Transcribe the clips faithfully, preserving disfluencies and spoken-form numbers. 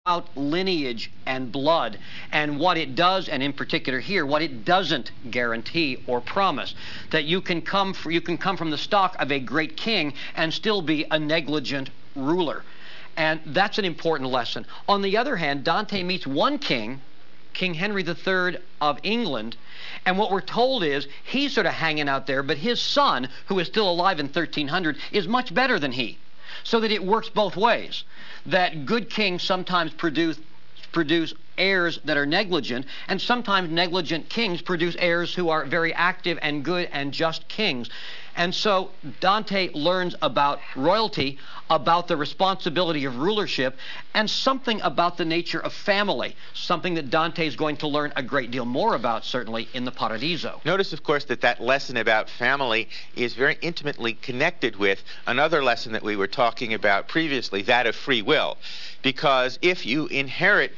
about lineage and blood and what it does, and in particular here, what it doesn't guarantee or promise. That you can come, for, you can come from the stock of a great king and still be a negligent ruler. And that's an important lesson. On the other hand, Dante meets one king, King Henry the Third of England, and what we're told is he's sort of hanging out there, but his son, who is still alive in thirteen hundred, is much better than he. So that it works both ways. That good kings sometimes produce, produce heirs that are negligent, and sometimes negligent kings produce heirs who are very active and good and just kings. And so Dante learns about royalty, about the responsibility of rulership, and something about the nature of family, something that Dante is going to learn a great deal more about, certainly, in the Paradiso. Notice, of course, that that lesson about family is very intimately connected with another lesson that we were talking about previously, that of free will. Because if you inherit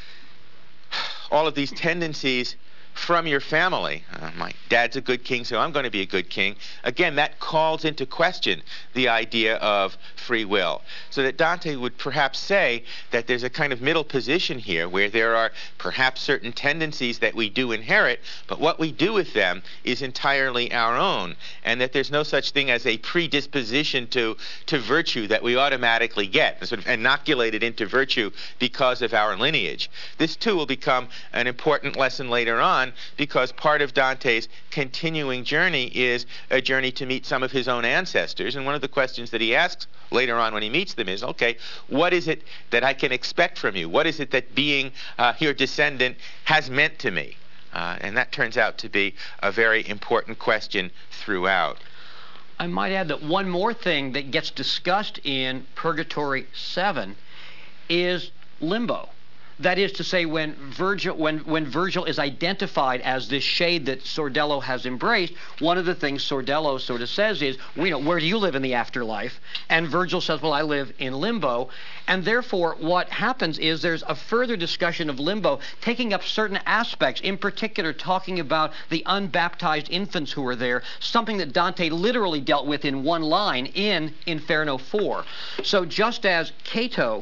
all of these tendencies from your family, uh, my dad's a good king, so I'm going to be a good king. Again, that calls into question the idea of free will. So that Dante would perhaps say that there's a kind of middle position here where there are perhaps certain tendencies that we do inherit, but what we do with them is entirely our own, and that there's no such thing as a predisposition to, to virtue that we automatically get, sort of inoculated into virtue because of our lineage. This, too, will become an important lesson later on, because part of Dante's continuing journey is a journey to meet some of his own ancestors. And one of the questions that he asks later on when he meets them is, okay, what is it that I can expect from you? What is it that being uh, your descendant has meant to me? Uh, and that turns out to be a very important question throughout. I might add that one more thing that gets discussed in Purgatory seven is limbo. That is to say, when Virgil, when, when Virgil is identified as this shade that Sordello has embraced, one of the things Sordello sort of says is, well, you know, where do you live in the afterlife? And Virgil says, well, I live in limbo. And therefore, what happens is there's a further discussion of limbo, taking up certain aspects, in particular talking about the unbaptized infants who are there, something that Dante literally dealt with in one line in Inferno four. So just as Cato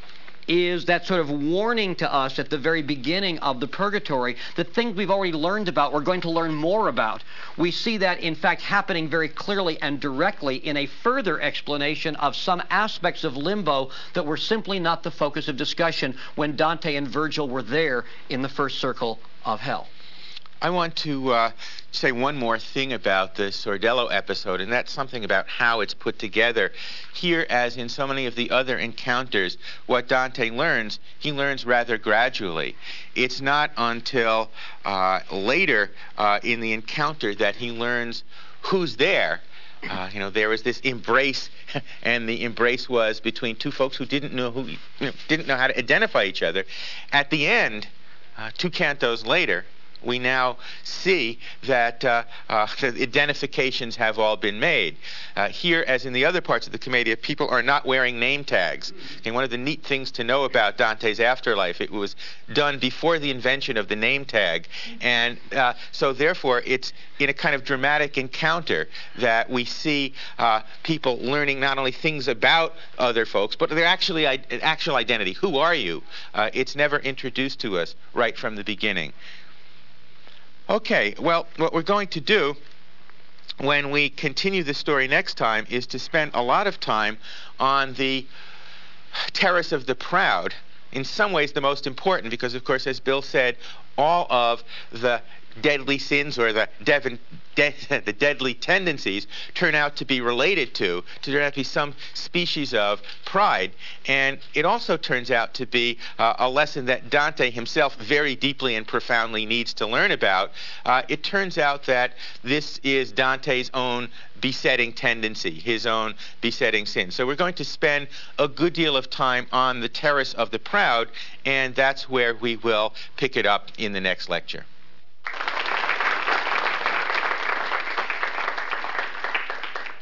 is that sort of warning to us at the very beginning of the Purgatory, the things we've already learned about, we're going to learn more about. We see that, in fact, happening very clearly and directly in a further explanation of some aspects of limbo that were simply not the focus of discussion when Dante and Virgil were there in the first circle of hell. I want to uh, say one more thing about the Sordello episode, and that's something about how it's put together. Here, as in so many of the other encounters, what Dante learns, he learns rather gradually. It's not until uh, later uh, in the encounter that he learns who's there. Uh, you know, there was this embrace, and the embrace was between two folks who didn't know who, you know, didn't know how to identify each other. At the end, uh, two cantos later, we now see that uh, uh, the identifications have all been made. Uh, here, as in the other parts of the Commedia, people are not wearing name tags. And one of the neat things to know about Dante's afterlife, it was done before the invention of the name tag. And uh, so therefore, it's in a kind of dramatic encounter that we see uh, people learning not only things about other folks, but their actually, actual identity. Who are you? Uh, it's never introduced to us right from the beginning. Okay, well, what we're going to do when we continue the story next time is to spend a lot of time on the Terrace of the Proud, in some ways the most important, because, of course, as Bill said, all of the deadly sins or the, devon, de the deadly tendencies turn out to be related to, to turn out to be some species of pride. And it also turns out to be uh, a lesson that Dante himself very deeply and profoundly needs to learn about. Uh, it turns out that this is Dante's own besetting tendency, his own besetting sin. So we're going to spend a good deal of time on the Terrace of the Proud, and that's where we will pick it up in the next lecture.